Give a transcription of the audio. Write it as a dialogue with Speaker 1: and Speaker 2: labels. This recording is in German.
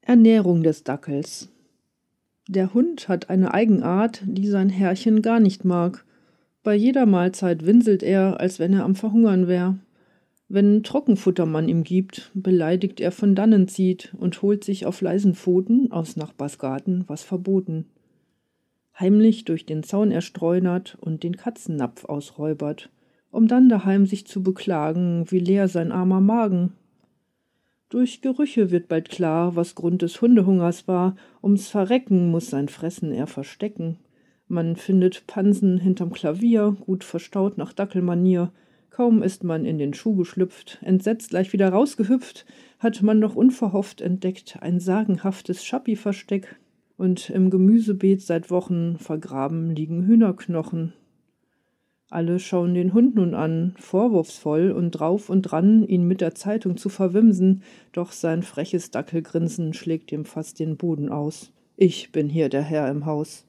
Speaker 1: Ernährung des Dackels. Der Hund hat eine Eigenart, die sein Herrchen gar nicht mag. Bei jeder Mahlzeit winselt er, als wenn er am Verhungern wär. Wenn Trockenfutter man ihm gibt, beleidigt er von dannen zieht und holt sich auf leisen Pfoten aus Nachbarsgarten was verboten. Heimlich durch den Zaun er streunert und den Katzennapf ausräubert, um dann daheim sich zu beklagen, wie leer sein armer Magen. Durch Gerüche wird bald klar, was Grund des Hundehungers war, ums Verrecken muß sein Fressen er verstecken. Man findet Pansen hinterm Klavier, gut verstaut nach Dackelmanier. Kaum ist man in den Schuh geschlüpft, entsetzt gleich wieder rausgehüpft, hat man noch unverhofft entdeckt ein sagenhaftes Schappi-Versteck. Und im Gemüsebeet seit Wochen vergraben liegen Hühnerknochen. Alle schauen den Hund nun an, vorwurfsvoll und drauf und dran, ihn mit der Zeitung zu verwimsen, doch sein freches Dackelgrinsen schlägt ihm fast den Boden aus. Ich bin hier der Herr im Haus.